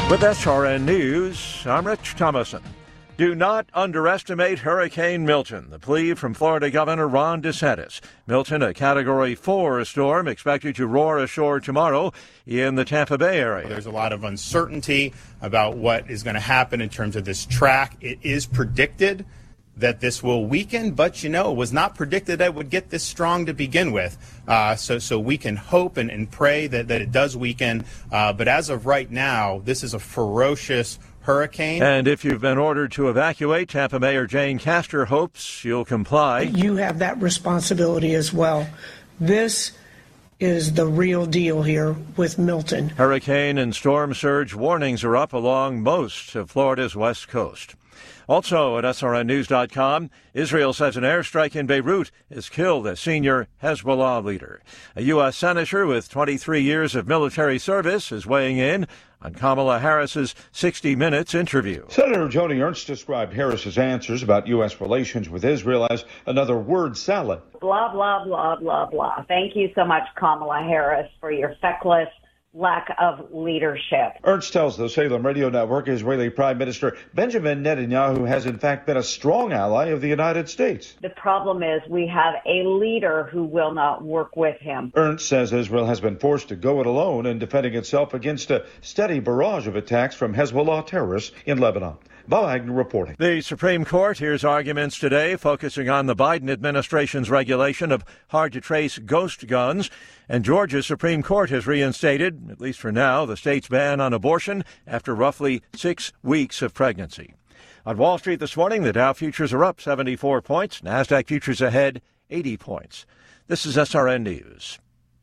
With SRN News, I'm Rich Thomason. Do not underestimate Hurricane Milton. The plea from Florida Governor Ron DeSantis. Milton, a Category 4 storm, expected to roar ashore tomorrow in the Tampa Bay area. There's a lot of uncertainty about what is going to happen in terms of this track. It is predicted that this will weaken, but, it was not predicted that it would get this strong to begin with. So we can hope and pray that it does weaken. But as of right now, this is a ferocious hurricane. And if you've been ordered to evacuate, Tampa Mayor Jane Castor hopes you'll comply. You have that responsibility as well. This is the real deal here with Milton. Hurricane and storm surge warnings are up along most of Florida's west coast. Also at SRNnews.com, Israel says an airstrike in Beirut has killed a senior Hezbollah leader. A U.S. senator with 23 years of military service is weighing in on Kamala Harris's 60 Minutes interview. Senator Joni Ernst described Harris's answers about U.S. relations with Israel as another word salad. Blah, blah, blah, blah, blah. Thank you so much, Kamala Harris, for your feckless lack of leadership. Ernst tells the Salem Radio Network Israeli Prime Minister Benjamin Netanyahu has in fact been a strong ally of the United States. The problem is we have a leader who will not work with him. Ernst says Israel has been forced to go it alone in defending itself against a steady barrage of attacks from Hezbollah terrorists in Lebanon. Bob Agnew reporting. The Supreme Court hears arguments today focusing on the Biden administration's regulation of hard-to-trace ghost guns. And Georgia's Supreme Court has reinstated, at least for now, the state's ban on abortion after roughly 6 weeks of pregnancy. On Wall Street this morning, the Dow futures are up 74 points. NASDAQ futures ahead 80 points. This is SRN News.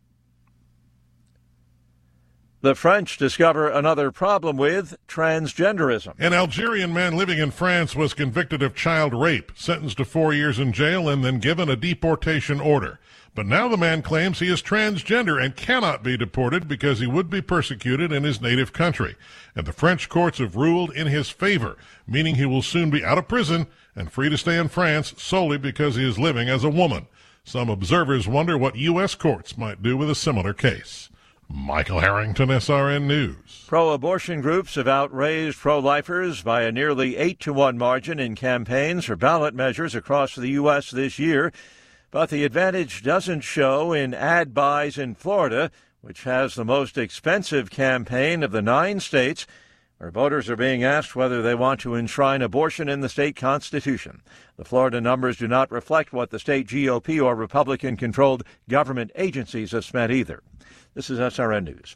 The French discover another problem with transgenderism. An Algerian man living in France was convicted of child rape, sentenced to 4 years in jail, and then given a deportation order. But now the man claims he is transgender and cannot be deported because he would be persecuted in his native country. And the French courts have ruled in his favor, meaning he will soon be out of prison and free to stay in France solely because he is living as a woman. Some observers wonder what U.S. courts might do with a similar case. Michael Harrington, SRN News. Pro-abortion groups have outraised pro-lifers by a nearly 8-to-1 margin in campaigns for ballot measures across the U.S. this year. But the advantage doesn't show in ad buys in Florida, which has the most expensive campaign of the 9 states, where voters are being asked whether they want to enshrine abortion in the state constitution. The Florida numbers do not reflect what the state GOP or Republican-controlled government agencies have spent either. This is SRN News.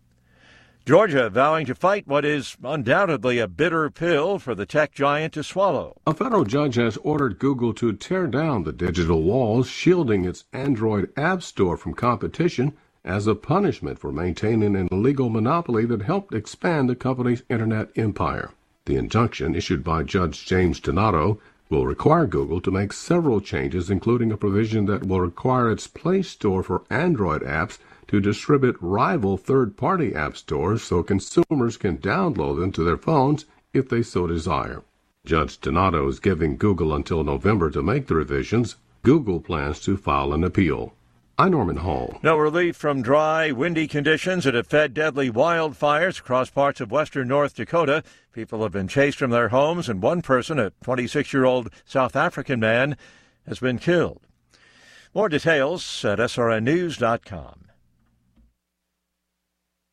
Georgia vowing to fight what is undoubtedly a bitter pill for the tech giant to swallow. A federal judge has ordered Google to tear down the digital walls shielding its Android app store from competition as a punishment for maintaining an illegal monopoly that helped expand the company's internet empire. The injunction, issued by Judge James Donato, will require Google to make several changes, including a provision that will require its Play Store for Android apps to distribute rival third-party app stores so consumers can download them to their phones if they so desire. Judge Donato is giving Google until November to make the revisions. Google plans to file an appeal. I'm Norman Hall. No relief from dry, windy conditions that have fed deadly wildfires across parts of western North Dakota. People have been chased from their homes, and one person, a 26-year-old South African man, has been killed. More details at srnnews.com.